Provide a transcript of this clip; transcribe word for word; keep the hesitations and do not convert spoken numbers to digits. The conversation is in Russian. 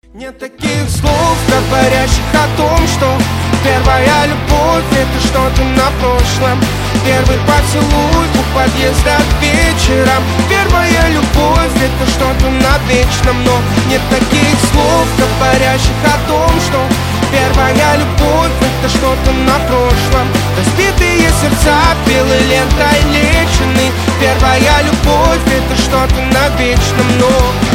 Нет таких слов, говорящих о том, что первая любовь — это что-то на прошлом. Первый поцелуй у подъезда вечером. Первая любовь — это что-то над вечным. Но нет таких слов, говорящих о том, что первая любовь — это что-то на прошлом. Разбитые сердца белой лентой лечены. Первая любовь — это что-то над вечным. Но